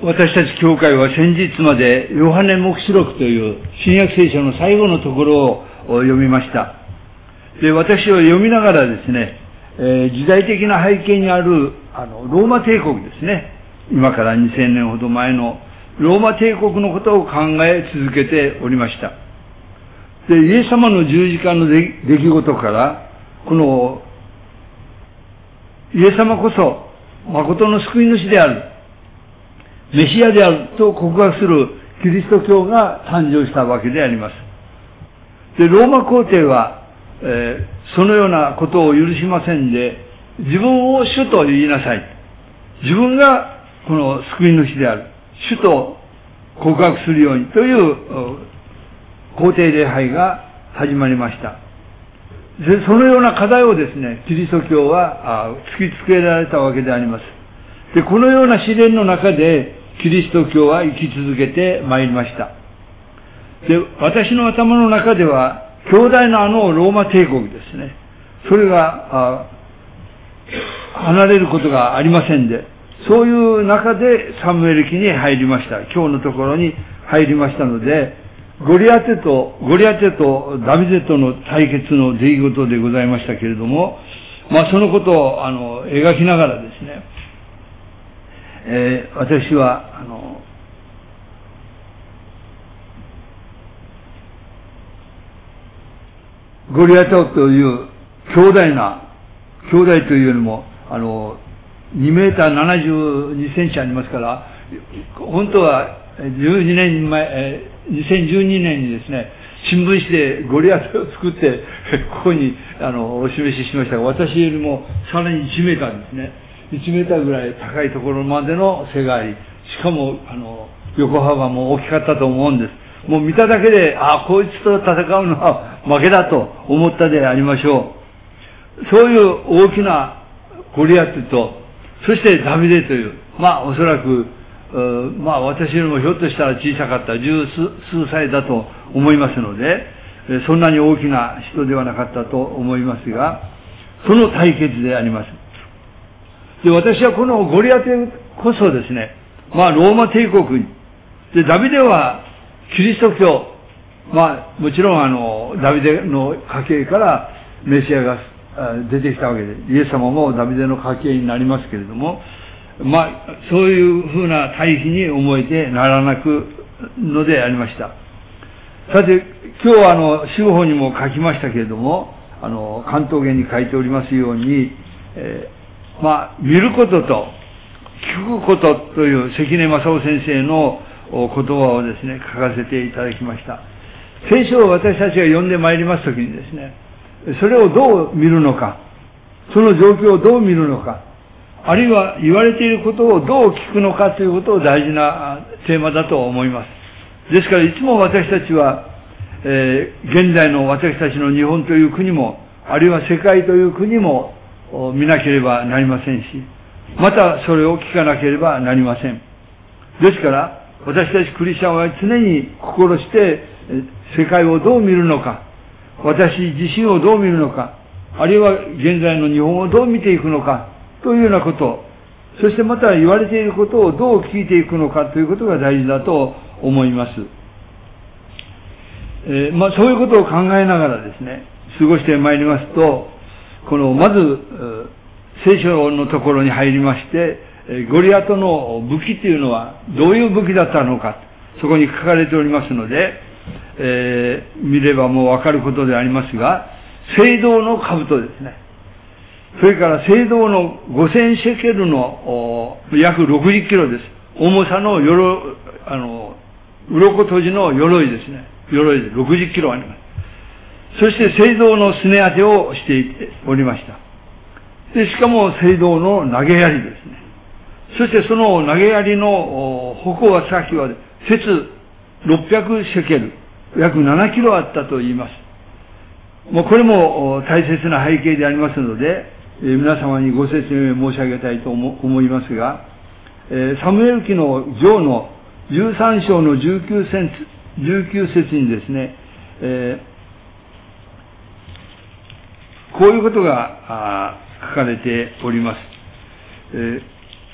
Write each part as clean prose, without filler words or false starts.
私たち教会は先日までヨハネ黙示録という新約聖書の最後のところを読みました。で、私は読みながらですね、時代的な背景にあるローマ帝国ですね、今から2000年ほど前のローマ帝国のことを考え続けておりました。で、イエス様の十字架の出来事から、このイエス様こそ誠の救い主である、メシアであると告白するキリスト教が誕生したわけであります。で、ローマ皇帝は、そのようなことを許しませんで、自分を主と言いなさい。自分がこの救い主である、主と告白するようにという皇帝礼拝が始まりました。で、そのような課題をですね、キリスト教は突きつけられたわけであります。で、このような試練の中で、キリスト教は生き続けてまいりました。で、私の頭の中では、強大なローマ帝国ですね。それが、離れることがありませんで、そういう中でサムエル記に入りました。今日のところに入りましたので、ゴリアテとダビデとの対決の出来事でございましたけれども、そのことを描きながらですね、私はゴリアテという兄弟というよりも2メーター72センチありますから、本当は12年前、2012年にですね、新聞紙でゴリアテを作ってここにお示ししましたが、私よりもさらに1メーターですね、1メーターぐらい高いところまでの背があり、しかも横幅も大きかったと思うんです。もう見ただけで、こいつと戦うのは負けだと思ったでありましょう。そういう大きなゴリアテと、そしてダビデという、おそらく、私よりもひょっとしたら小さかった十数歳だと思いますので、そんなに大きな人ではなかったと思いますが、その対決であります。で、私はこのゴリアテこそですね、ローマ帝国に、で、ダビデはキリスト教、もちろんダビデの家系からメシアが出てきたわけで、イエス様もダビデの家系になりますけれども、そういうふうな対比に思えてならなくのでありました。さて、今日は司法にも書きましたけれども、関東言に書いておりますように、見ることと聞くことという関根正夫先生の言葉をですね、書かせていただきました。聖書を私たちが読んでまいりますときにですね、それをどう見るのか、その状況をどう見るのか、あるいは言われていることをどう聞くのかということを大事なテーマだと思います。ですからいつも私たちは、現在の私たちの日本という国も、あるいは世界という国も見なければなりませんし、またそれを聞かなければなりません。ですから私たちクリスチャンは常に心して世界をどう見るのか、私自身をどう見るのか、あるいは現在の日本をどう見ていくのかというようなこと、そしてまた言われていることをどう聞いていくのかということが大事だと思います。そういうことを考えながらですね、過ごしてまいりますと、まず聖書のところに入りまして、ゴリアテの武器というのはどういう武器だったのか、そこに書かれておりますので、見ればもうわかることでありますが、青銅の兜ですね。それから青銅の5000シェケルの約60キロです。重さの鎧、鱗綴じの鎧ですね。鎧で60キロあります。そして青銅のすね当てをしておりました。で、しかも青銅の投げ槍ですね。そしてその投げ槍の矛先は節600シェケル、約7キロあったと言います。もうこれも大切な背景でありますので、皆様にご説明申し上げたいと思いますが、サムエル記の上の13章の19節にですね、こういうことが書かれております。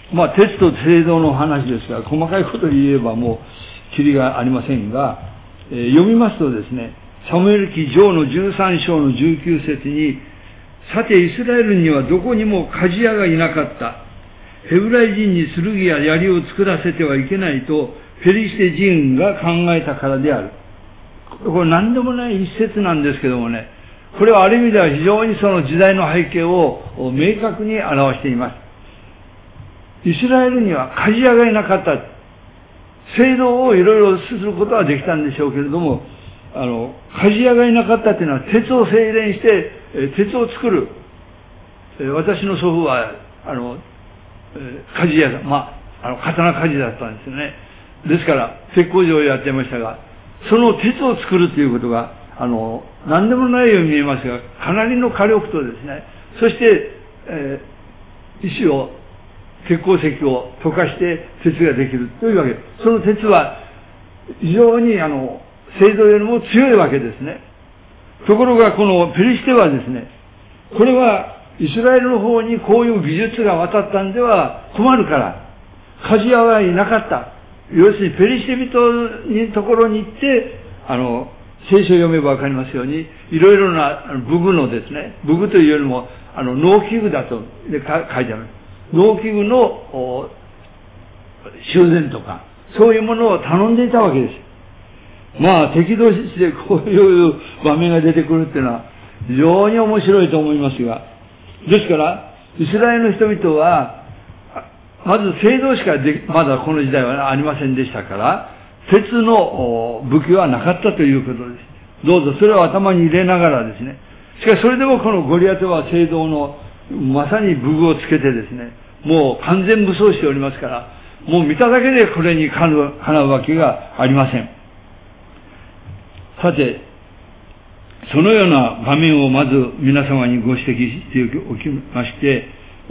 鉄と聖堂の話ですから、細かいことを言えばもう、きりがありませんが、読みますとですね、サムエル記上の13章の19節に、さてイスラエルにはどこにも鍛冶屋がいなかった。ヘブライ人に剣や槍を作らせてはいけないと、ペリシテ人が考えたからである。これ何でもない一節なんですけどもね、これはある意味では非常にその時代の背景を明確に表しています。イスラエルには鍛冶屋がいなかった。聖堂をいろいろすることはできたんでしょうけれども、鍛冶屋がいなかったというのは鉄を精錬して、鉄を作る。私の祖父は、鍛冶屋さん、刀鍛冶だったんですよね。ですから、鉄工場をやってましたが、その鉄を作るということが、何でもないように見えますが、かなりの火力とですね、そして、石を、鉄鉱石を溶かして鉄ができるというわけです。その鉄は、非常に聖堂よりも強いわけですね。ところが、このペリシテはですね、これは、イスラエルの方にこういう技術が渡ったんでは困るから、鍛冶屋はいなかった。要するにペリシテ人のところに行って、聖書を読めばわかりますように、いろいろな武具のですね、武具というよりも、農機具だと書いてある。農機具の修繕とか、そういうものを頼んでいたわけです。敵同士でこういう場面が出てくるっていうのは、非常に面白いと思いますが、ですから、イスラエルの人々は、まず聖堂しかまだこの時代はありませんでしたから、鉄の武器はなかったということです。どうぞそれを頭に入れながらですね。しかしそれでもこのゴリアテは聖堂のまさに武具をつけてですね、もう完全武装しておりますから、もう見ただけでこれにかなうわけがありません。さて、そのような場面をまず皆様にご指摘しておきまして、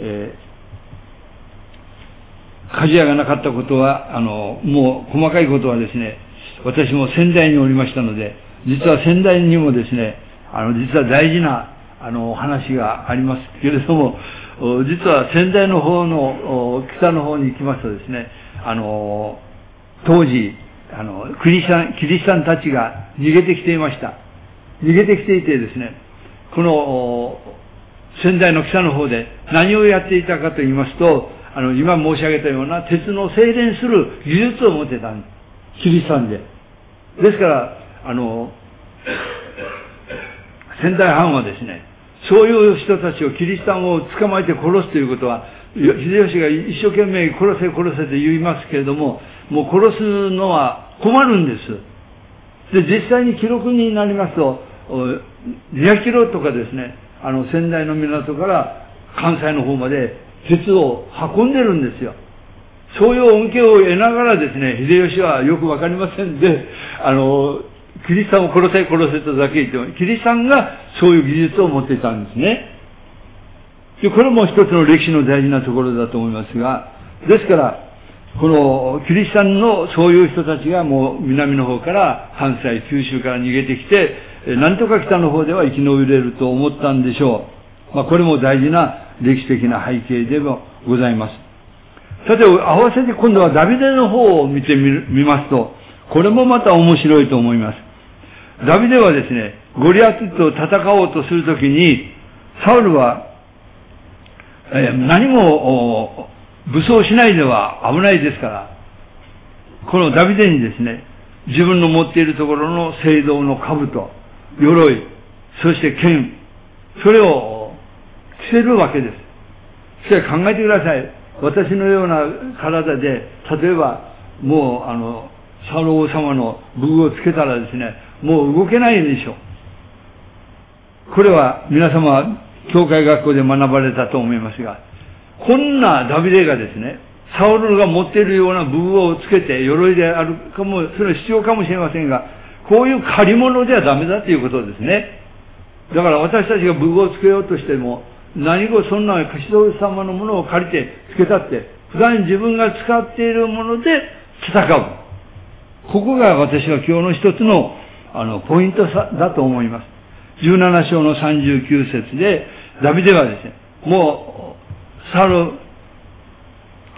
鍛冶屋がなかったことは、もう細かいことはですね、私も仙台におりましたので、実は仙台にもですね、実は大事な、話がありますけれども、実は仙台の方の、北の方に行きますとですね、当時、キリシタンたちが逃げてきていました。逃げてきていてですね、この、仙台の北の方で何をやっていたかと言いますと、今申し上げたような鉄の精錬する技術を持ってたんです。キリシタンで。ですから、仙台藩はですね、そういう人たちをキリシタンを捕まえて殺すということは、秀吉が一生懸命殺せ殺せと言いますけれども、もう殺すのは困るんです。で、実際に記録になりますと、200キロとかですね、仙台の港から関西の方まで鉄を運んでるんですよ。そういう恩恵を得ながらですね、秀吉はよくわかりませんで、キリシタンを殺せ殺せとだけ言っても、キリシタンがそういう技術を持っていたんですね。で、これも一つの歴史の大事なところだと思いますが、ですから、このキリシタンのそういう人たちがもう南の方から関西、九州から逃げてきて、なんとか北の方では生き延びれると思ったんでしょう。これも大事な歴史的な背景でもございます。さて、合わせて今度はダビデの方を見てみますと、これもまた面白いと思います。ダビデはですね、ゴリアテと戦おうとするときに、サウルは、何も武装しないでは危ないですから、このダビデにですね、自分の持っているところの聖堂の兜、鎧、そして剣、それを着せるわけです。それ考えてください。私のような体で、例えば、もうサウル王様の武具をつけたらですね、もう動けないでしょう。これは皆様、教会学校で学ばれたと思いますが、こんなダビデがですね、サウルが持っているような武具をつけて、鎧であるかも、それは必要かもしれませんが、こういう借り物ではダメだということですね。だから私たちが武具をつけようとしても、何かそんな貸し様のものを借りてつけたって、普段自分が使っているもので戦う。ここが私は今日の一つの、ポイントだと思います。17章の39節で、ダビデはですね、もう、サウル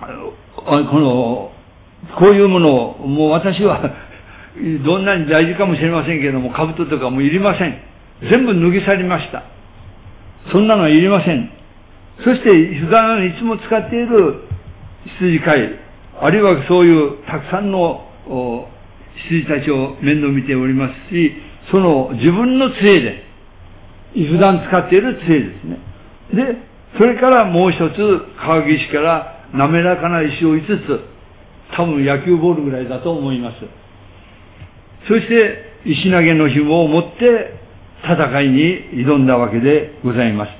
こういうものを、もう私は、どんなに大事かもしれませんけれども、兜とかもいりません。全部脱ぎ去りました。そんなのはいりません。そして、普段いつも使っている羊飼い、あるいはそういうたくさんの羊たちを面倒見ておりますし、その自分の杖で、普段使っている杖ですね。で、それからもう一つ、川岸から滑らかな石を5つ、多分野球ボールぐらいだと思います。そして、石投げの紐を持って戦いに挑んだわけでございます。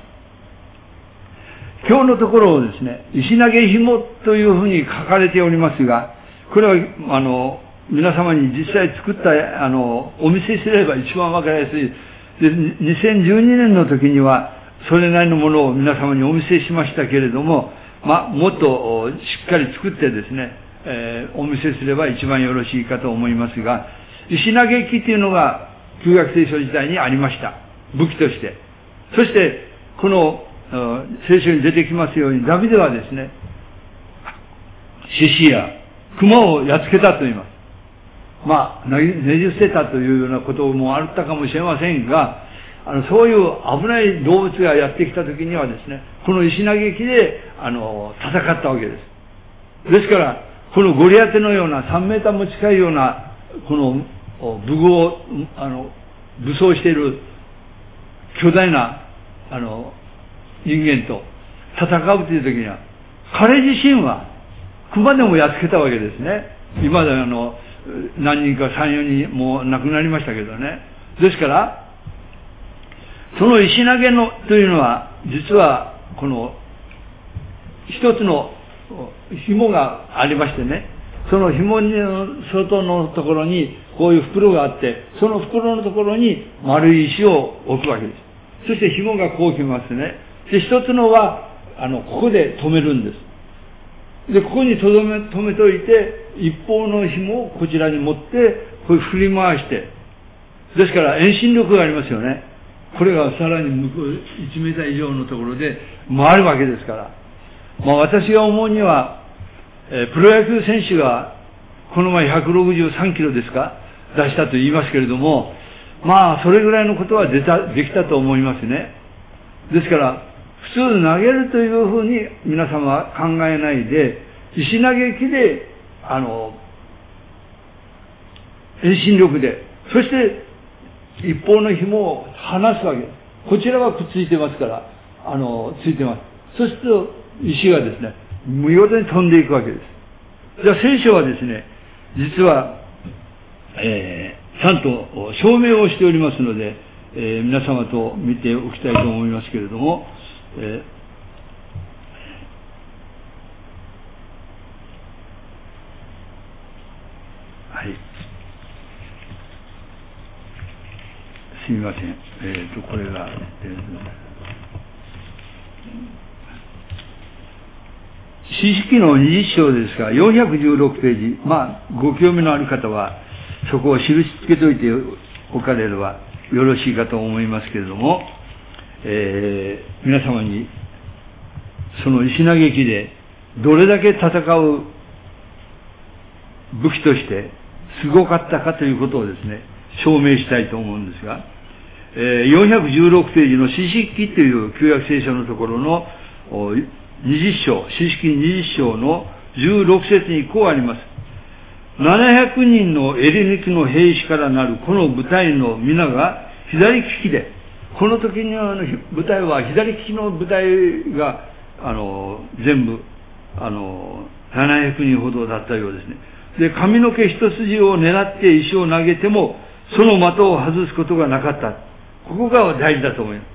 今日のところをですね、石投げ紐というふうに書かれておりますが、これは、皆様に実際作った、お見せすれば一番わかりやすい。で、2012年の時には、それなりのものを皆様にお見せしましたけれども、もっとしっかり作ってですね、お見せすれば一番よろしいかと思いますが、石投げ機というのが旧約聖書時代にありました。武器として。そして、この聖書に出てきますように、ダビデはですね、獅子や熊をやっつけたと言います。ねじ捨てたというようなこともあったかもしれませんが、そういう危ない動物がやってきたときにはですね、この石投げ機で、戦ったわけです。ですから、このゴリアテのような3メーターも近いような、この武装している巨大な、人間と戦うというときには、彼自身は熊でもやっつけたわけですね。今で何人か3、4人もう亡くなりましたけどね。ですから、その石投げというのは、実は、この、一つの紐がありましてね、その紐の外のところに、こういう袋があって、その袋のところに丸い石を置くわけです。そして紐がこうきますね。で、一つのは、ここで止めるんです。で、ここに止めといて、一方の紐をこちらに持って、こう振り回して、ですから遠心力がありますよね。これがさらに向こう1メーター以上のところで回るわけですから。私が思うには、プロ野球選手がこの前163キロですか出したと言いますけれども、それぐらいのことはできたと思いますね。ですから、普通投げるというふうに皆様は考えないで、石投げ機で、遠心力で、そして一方の紐を離すわけです。こちらはくっついてますから、ついてます。そうすると石がですね、無用で飛んでいくわけです。じゃあ聖書はですね、実は、ちゃんと証明をしておりますので、皆様と見ておきたいと思いますけれども、はい。すみません。これが、詩式の20章ですが、416ページ、ご興味のある方は、そこを印付けといておかれればよろしいかと思いますけれども、皆様に、その石投げ機で、どれだけ戦う武器としてすごかったかということをですね、証明したいと思うんですが、416ページの詩式という旧約聖書のところの20章、詩式20章の16節にこうあります。700人の襟抜きの兵士からなるこの部隊の皆が左利きで、この時には部隊は左利きの部隊が全部700人ほどだったようですね。で、髪の毛一筋を狙って石を投げてもその的を外すことがなかった。ここが大事だと思います。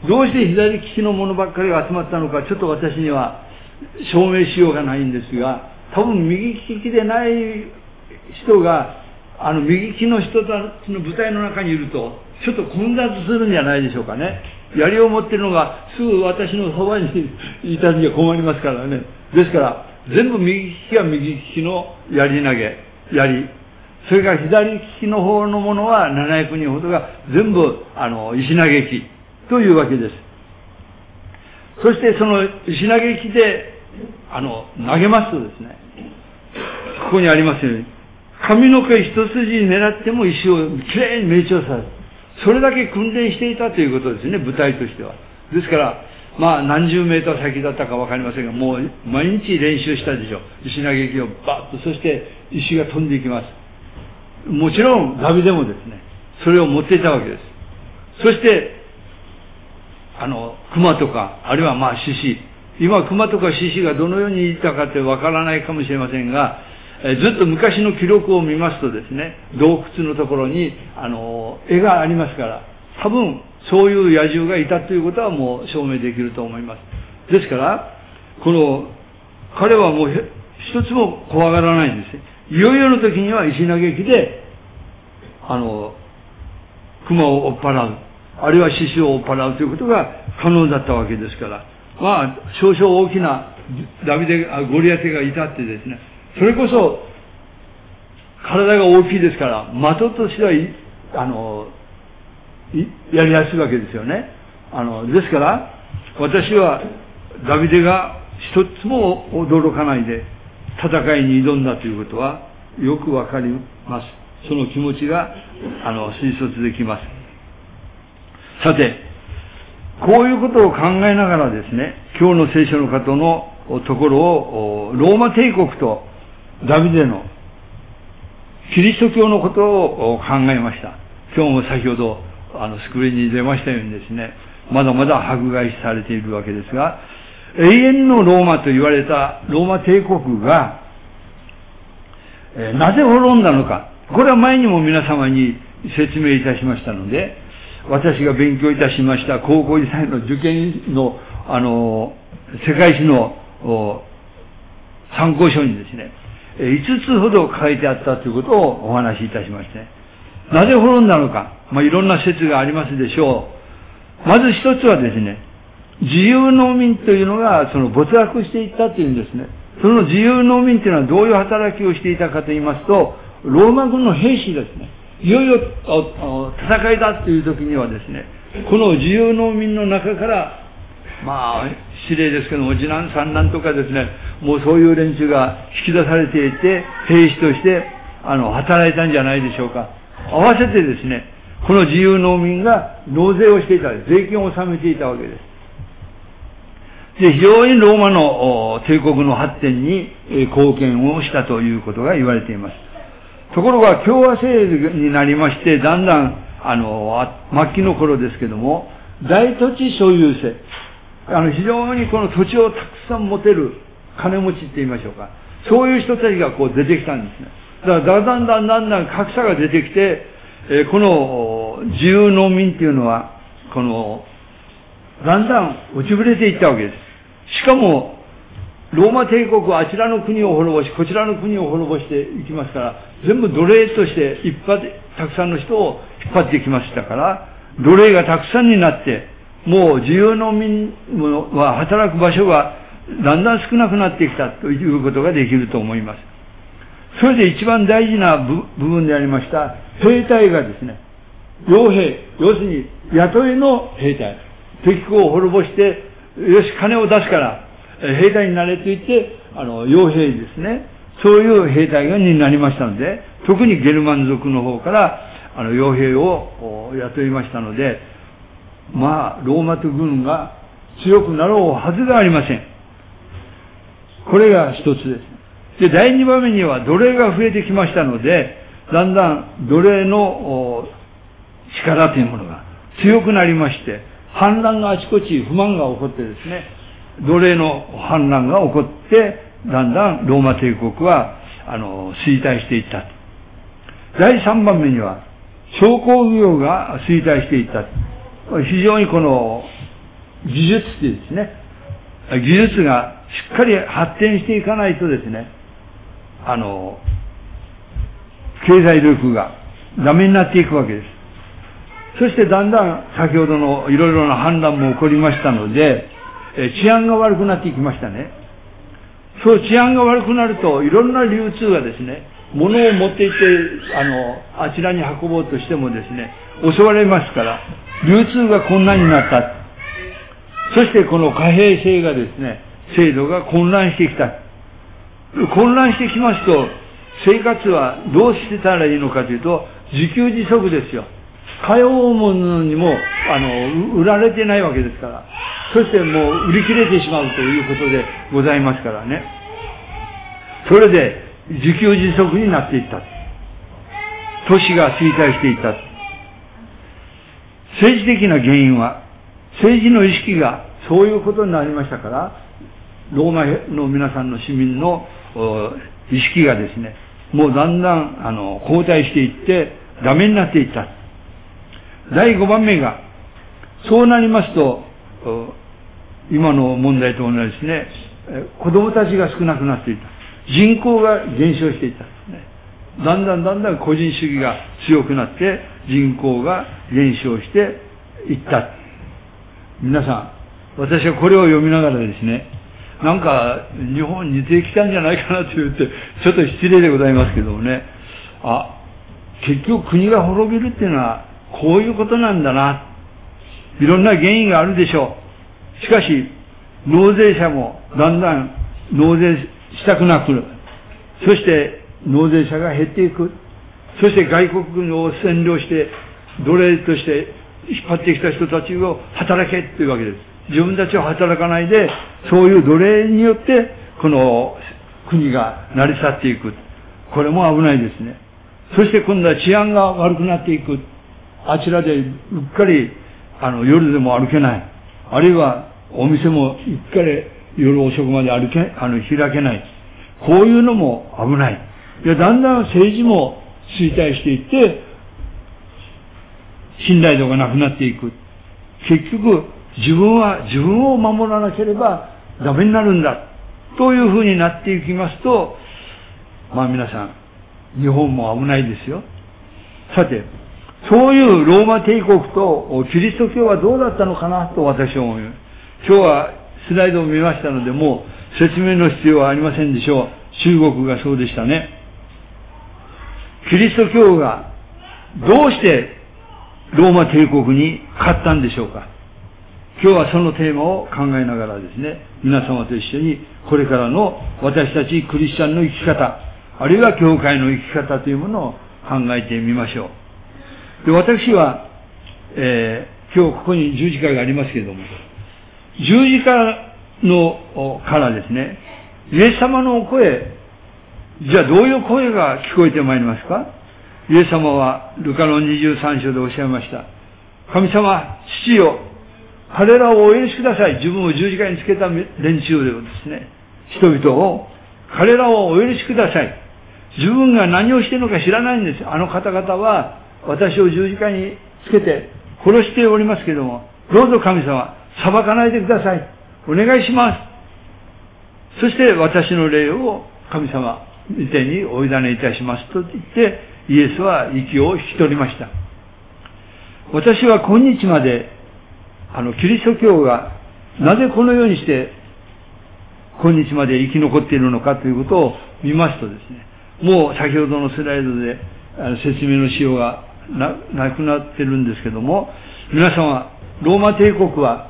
どうして左利きの者ばっかりが集まったのか、ちょっと私には証明しようがないんですが、多分右利きでない人が右利きの人たちの部隊の中にいるとちょっと混雑するんじゃないでしょうかね。槍を持っているのがすぐ私のそばにいたには困りますからね。ですから全部右利きは右利きの槍投げ、槍、それから左利きの方のものは700人ほどが全部石投げ機というわけです。そしてその石投げ機で投げますとですね、ここにありますように、髪の毛一筋狙っても石をきれいに命中させる。それだけ訓練していたということですね、部隊としては。ですから、何十メーター先だったかわかりませんが、もう毎日練習したでしょ。石投げ機をバッと、そして石が飛んでいきます。もちろん、ダビデもですね、それを持っていたわけです。そして、熊とか、あるいは獅子。今、熊とか獅子がどのようにいたかってわからないかもしれませんが、ずっと昔の記録を見ますとですね、洞窟のところに、絵がありますから、多分、そういう野獣がいたということはもう証明できると思います。ですから、彼はもう一つも怖がらないんですね。いよいよの時には石投げ機で、熊を追っ払う。あるいは獅子を追っ払うということが可能だったわけですから。少々大きなゴリアテがいたってですね、それこそ、体が大きいですから、的としては、やりやすいわけですよね。ですから、私は、ダビデが一つも驚かないで、戦いに挑んだということは、よくわかります。その気持ちが、推察できます。さて、こういうことを考えながらですね、今日の聖書の方のところを、ローマ帝国とダビデのキリスト教のことを考えました。今日も先ほど、スクリーンに出ましたようにですね、まだまだ迫害されているわけですが、永遠のローマと言われたローマ帝国が、なぜ滅んだのか。これは前にも皆様に説明いたしましたので、私が勉強いたしました高校時代の受験の、世界史の参考書にですね、5つほど書いてあったということをお話しいたしまして、なぜ滅んだのか。いろんな説がありますでしょう。まず一つはですね、自由農民というのが没落していったというんですね。その自由農民というのはどういう働きをしていたかと言いますと、ローマ軍の兵士ですね。いよいよ戦いだという時にはですね、この自由農民の中から、失礼ですけども、次男三男とかですね、もうそういう連中が引き出されていて、兵士として働いたんじゃないでしょうか。合わせてですね、この自由農民が納税をしていた、税金を納めていたわけです。で、非常にローマの帝国の発展に貢献をしたということが言われています。ところが共和制になりまして、だんだん末期の頃ですけども、大土地所有制、非常にこの土地をたくさん持てる金持ちって言いましょうか、そういう人たちが出てきたんですね。だからだんだん格差が出てきて、この自由農民っていうのはだんだん落ちぶれていったわけです。しかもローマ帝国はあちらの国を滅ぼし、こちらの国を滅ぼしていきますから、全部奴隷としてたくさんの人を引っ張ってきましたから、奴隷がたくさんになって、もう自由農民は働く場所がだんだん少なくなってきたということができると思います。それで一番大事な部分でありました兵隊がですね、傭兵、要するに雇いの兵隊、敵国を滅ぼして、よし金を出すから兵隊になれと言って、傭兵ですね、そういう兵隊になりましたので、特にゲルマン族の方から傭兵を雇いましたので、ローマ軍が強くなろうはずがありません。これが一つです。で、第二番目には奴隷が増えてきましたので、だんだん奴隷の力というものが強くなりまして、反乱があちこち不満が起こってですね、奴隷の反乱が起こって、だんだんローマ帝国は衰退していった。第三番目には商工業が衰退していった。非常にこの技術ですね、技術がしっかり発展していかないとですね、経済力がダメになっていくわけです。そしてだんだん先ほどのいろいろな反乱も起こりましたので、治安が悪くなっていきましたね。そう治安が悪くなるといろんな流通がですね、物を持っていってあちらに運ぼうとしてもですね、襲われますから流通が困難になった。そしてこの貨幣制がですね、 制度が混乱してきた。混乱してきますと、生活はどうしてたらいいのかというと、自給自足ですよ。かようものにも、売られてないわけですから。そしてもう売り切れてしまうということでございますからね。それで自給自足になっていった。都市が衰退していった。政治的な原因は、政治の意識がそういうことになりましたから、ローマの皆さんの市民の意識がですね、もうだんだん後退していってダメになっていった。第5番目が、そうなりますと、今の問題と同じですね、子供たちが少なくなっていった。人口が減少していったんですね。だんだん個人主義が強くなって人口が減少していった。皆さん、私はこれを読みながらですね、なんか日本に似てきたんじゃないかなと言って、ちょっと失礼でございますけどもね、結局国が滅びるっていうのはこういうことなんだな。いろんな原因があるでしょう。しかし、納税者もだんだん納税したくなくなる。そして納税者が減っていく。そして外国を占領して奴隷として引っ張ってきた人たちを働けというわけです。自分たちは働かないで、そういう奴隷によってこの国が成り去っていく。これも危ないですね。そして今度は治安が悪くなっていく。あちらでうっかり夜でも歩けない。あるいはお店もうっかり夜遅くまで開けない。こういうのも危ない。いや、だんだん政治も衰退していって、信頼度がなくなっていく。結局、自分は自分を守らなければダメになるんだ。というふうになっていきますと、皆さん、日本も危ないですよ。さて、そういうローマ帝国とキリスト教はどうだったのかなと私は思います。今日はスライドを見ましたので、もう説明の必要はありませんでしょう。中国がそうでしたね。キリスト教がどうしてローマ帝国に勝ったんでしょうか。今日はそのテーマを考えながらですね、皆様と一緒にこれからの私たちクリスチャンの生き方、あるいは教会の生き方というものを考えてみましょう。で、私は、今日ここに十字架がありますけれども、十字架のからですね、イエス様の声、じゃあどういう声が聞こえてまいりますか？イエス様はルカの23章でおっしゃいました。神様、父よ、彼らをお許しください。自分を十字架につけた連中でですね、人々を、彼らをお許しください。自分が何をしているのか知らないんです。あの方々は私を十字架につけて殺しておりますけれども、どうぞ神様、裁かないでください。お願いします。そして私の霊を神様御手にお委ねいたしますと言って、イエスは息を引き取りました。私は今日までキリスト教がなぜこのようにして今日まで生き残っているのかということを見ますとですね、もう先ほどのスライドで説明のしようが なくなってるんですけども、皆様、ローマ帝国は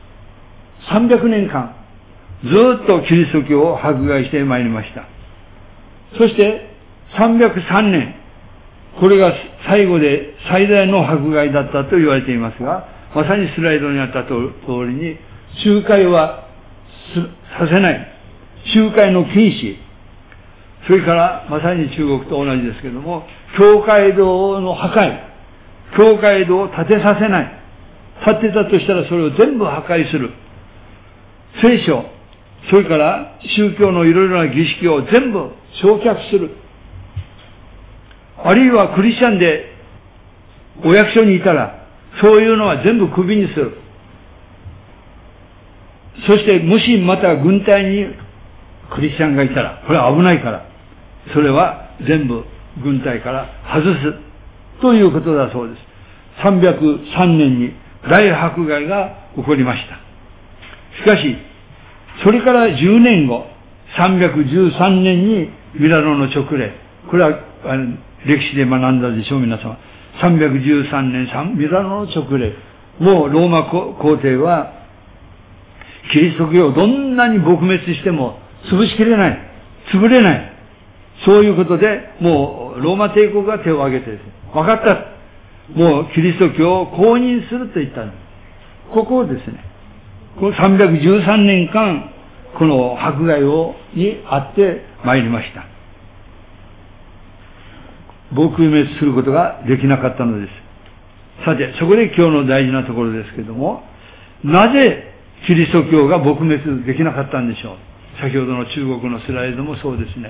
300年間ずっとキリスト教を迫害してまいりました。そして303年、これが最後で最大の迫害だったと言われていますが、まさにスライドにあった通りに、集会はさせない。集会の禁止。それからまさに中国と同じですけれども、教会堂の破壊。教会堂を建てさせない。建てたとしたらそれを全部破壊する。聖書、それから宗教のいろいろな儀式を全部焼却する。あるいはクリスチャンでお役所にいたら、そういうのは全部クビにする。そしてもしまた軍隊にクリスチャンがいたら、これは危ないから、それは全部軍隊から外すということだそうです。303年に大迫害が起こりました。しかし、それから10年後、313年にミラノの勅令、これは歴史で学んだでしょう、皆様。313年ミラノの勅令。もうローマ皇帝はキリスト教をどんなに撲滅しても潰しきれない。潰れない。そういうことで、もうローマ帝国が手を挙げてですね、分かった。もうキリスト教を公認すると言ったんです。ここをですね、この313年間、この迫害にあってまいりました。撲滅することができなかったのです。さて、そこで今日の大事なところですけれども、なぜキリスト教が撲滅できなかったんでしょう。先ほどの中国のスライドもそうですね。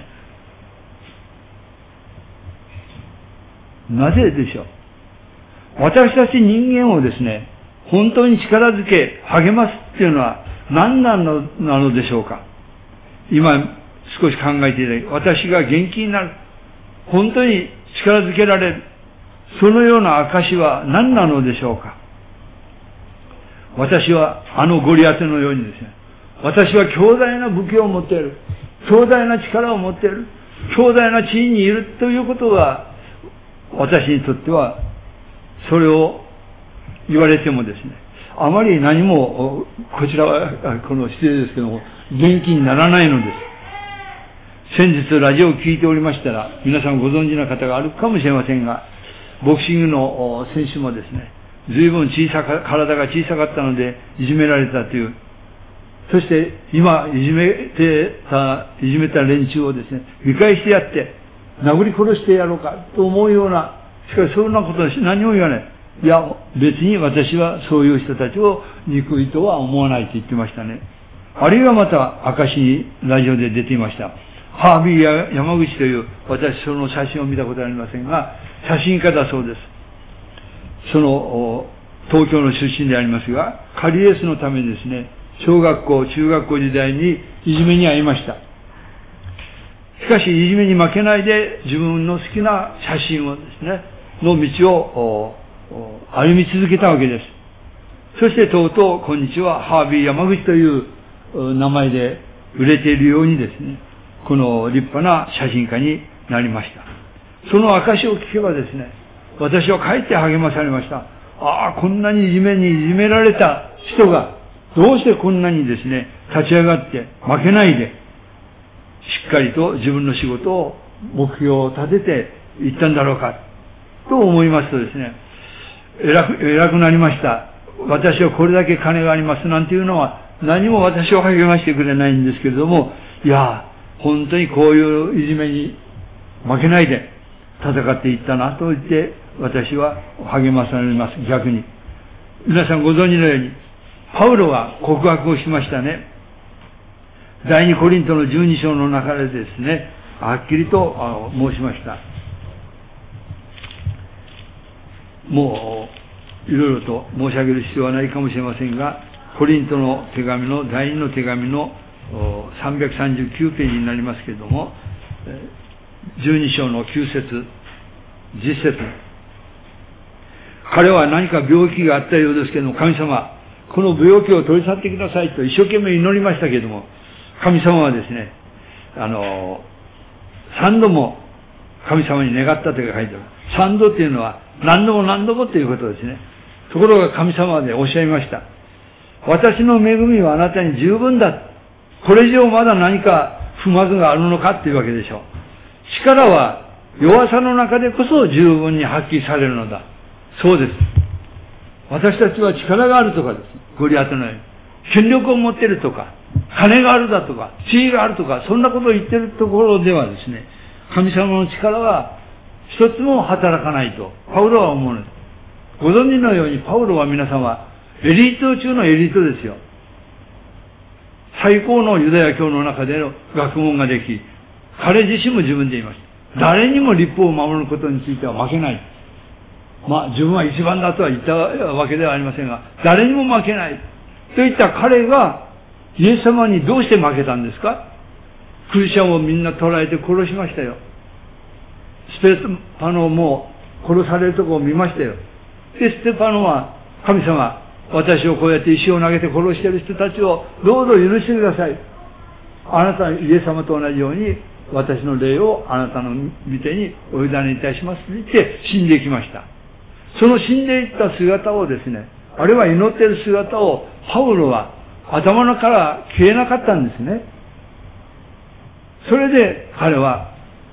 なぜでしょう。私たち人間をですね、本当に力づけ、励ますっていうのは何なのでしょうか。今少し考えていただき、私が元気になる。本当に力づけられる。そのような証は何なのでしょうか。私はゴリアテのようにですね、私は強大な武器を持っている。強大な力を持っている。強大な地位にいるということが、私にとっては、それを言われてもですね、あまり何も、こちらは、この失礼ですけども、元気にならないのです。先日ラジオを聞いておりましたら、皆さんご存知な方があるかもしれませんが、ボクシングの選手もですね、随分体が小さかったので、いじめられたという。そして、今、いじめた連中をですね、見返してやって、殴り殺してやろうかと思うような、しかしそんなことは何も言わない。いや、別に私はそういう人たちを憎いとは思わないと言ってましたね。あるいはまた、証にラジオで出ていました。ハービーや山口という、私その写真を見たことはありませんが、写真家だそうです。その、東京の出身でありますが、カリエースのためにですね、小学校、中学校時代にいじめに遭いました。しかし、いじめに負けないで自分の好きな写真をですね、の道を歩み続けたわけです。そしてとうとう、今日はハービー山口という名前で売れているようにですね、この立派な写真家になりました。その証を聞けばですね、私はかえって励まされました。ああ、こんなにいじめられた人が、どうしてこんなにですね、立ち上がって負けないで、しっかりと自分の仕事を、目標を立てていったんだろうか、と思いますとですね、偉くなりました。私はこれだけ金がありますなんていうのは、何も私を励ましてくれないんですけれども、いや、本当にこういういじめに負けないで戦っていったなと言って、私は励まされます、逆に。皆さんご存知のように、パウロは告白をしましたね。第二コリントの12章の中でですね、はっきりと申しました。もう、いろいろと申し上げる必要はないかもしれませんが、コリントの手紙の、第二の手紙の339ページになりますけれども、12章の9節、10節。彼は何か病気があったようですけれども、神様、この病気を取り去ってくださいと一生懸命祈りましたけれども、神様はですね、3度も神様に願ったという書いてある。3度っていうのは何度も何度もということですね。ところが神様はね、おっしゃいました。私の恵みはあなたに十分だ。これ以上まだ何か不満があるのかっていうわけでしょう。力は弱さの中でこそ十分に発揮されるのだ。そうです。私たちは力があるとかです。ゴリアテのように。権力を持っているとか、金があるだとか、地位があるとか、そんなことを言っているところではですね、神様の力は一つも働かないと、パウロは思うのです。ご存知のように、パウロは皆様、エリート中のエリートですよ。最高のユダヤ教の中での学問ができ、彼自身も自分で言いました。誰にも律法を守ることについては負けない。自分は一番だとは言ったわけではありませんが、誰にも負けない。といった彼が、イエス様にどうして負けたんですか？クリスチャンをみんな捕らえて殺しましたよ。ステパノも殺されるところを見ましたよ。で、ステパノは、神様、私をこうやって石を投げて殺している人たちをどうぞ許してください。あなた、イエス様と同じように、私の霊をあなたの御手にお委ねいたしますと言って死んでいきました。その死んでいった姿をですね、あるいは祈っている姿をパウロは頭から消えなかったんですね。それで彼は、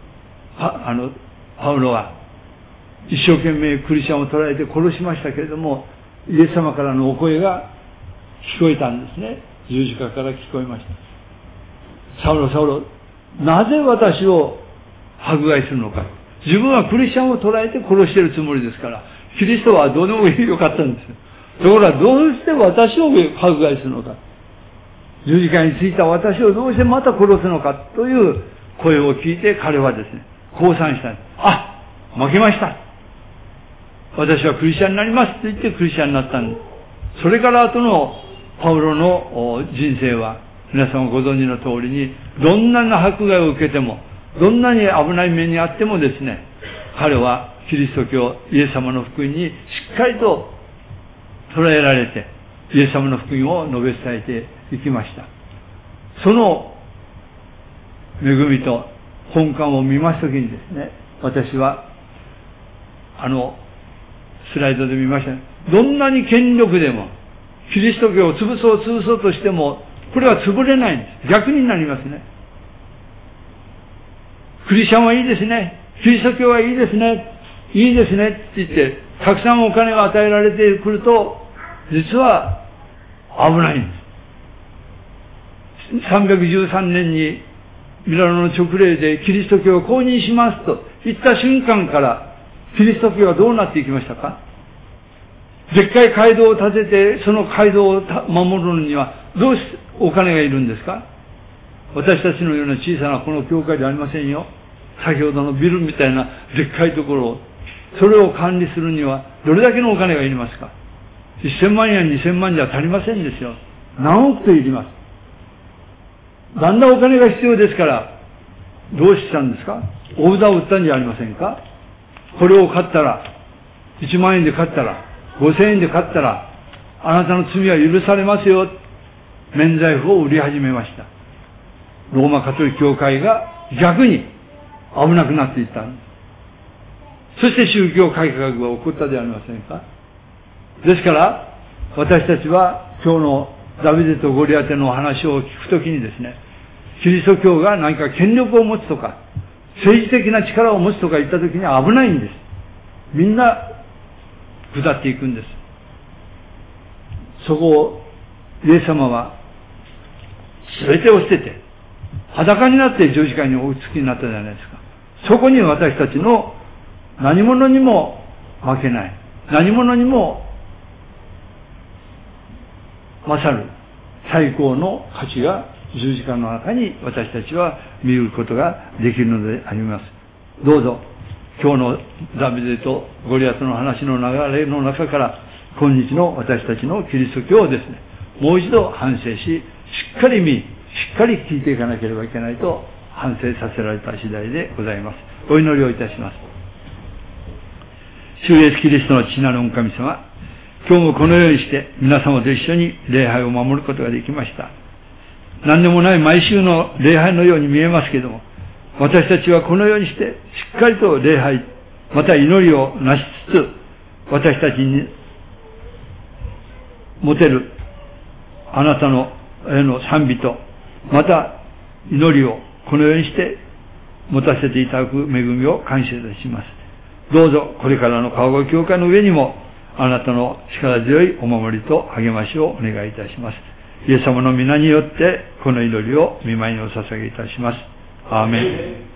パウロは一生懸命クリスチャンを捕らえて殺しましたけれども、イエス様からのお声が聞こえたんですね。十字架から聞こえました。サウロ、サウロ、なぜ私を迫害するのか。自分はクリスチャンを捕らえて殺しているつもりですから、キリストはどうでもよかったんですよ。ところがどうして私を迫害するのか。十字架についた私をどうしてまた殺すのかという声を聞いて彼はですね、降参したんです。あ、負けました。私はクリスチャンになりますと言ってクリスチャンになったんです。それから後のパウロの人生は皆さんご存知の通りに、どんな迫害を受けても、どんなに危ない目にあってもですね、彼はキリスト教、イエス様の福音にしっかりと捉えられて、イエス様の福音を述べ伝えていきました。その恵みと本館を見ますときにですね、私はスライドで見ましたね。どんなに権力でも、キリスト教を潰そうとしても、これは潰れないんです。逆になりますね。クリスチャンはいいですね。キリスト教はいいですね。いいですねって言って、たくさんお金が与えられてくると、実は危ないんです。313年にミラノの勅令でキリスト教を公認しますと言った瞬間から、キリスト教はどうなっていきましたか？でっかい街道を建てて、その街道を守るのには、どうしてお金がいるんですか？私たちのような小さなこの教会ではありませんよ。先ほどのビルみたいなでっかいところを、それを管理するには、どれだけのお金がいりますか？1000万円、2000万じゃ足りませんですよ。何億といります。だんだんお金が必要ですから、どうしたんですか？お札を売ったんじゃありませんか？これを買ったら、1万円で買ったら、5000円で買ったら、あなたの罪は許されますよ。免罪符を売り始めました。ローマカトリック教会が逆に危なくなっていったんです。そして宗教改革が起こったではありませんか。ですから、私たちは今日のダビデとゴリアテの話を聞くときにですね、キリスト教が何か権力を持つとか、政治的な力を持つとか言ったときに危ないんです。みんな下っていくんです。そこをイエス様は全てを捨てて裸になって十字架にお付きになったじゃないですか。そこに私たちの何者にも負けない、何者にも勝る最高の価値が十字架の中に私たちは見ることができるのであります。どうぞ今日のダビデとゴリアテの話の流れの中から今日の私たちのキリスト教をですね、もう一度反省し、しっかり見、しっかり聞いていかなければいけないと反省させられた次第でございます。お祈りをいたします。主イエスキリストの父なる御神様、今日もこのようにして皆様と一緒に礼拝を守ることができました。何でもない毎週の礼拝のように見えますけれども、私たちはこのようにしてしっかりと礼拝、また祈りをなしつつ、私たちに持てるあなたのへの賛美と、また祈りをこのようにして持たせていただく恵みを感謝いたします。どうぞこれからの川越教会の上にもあなたの力強いお守りと励ましをお願いいたします。イエス様の皆によってこの祈りを御前にお捧げいたします。アーメン。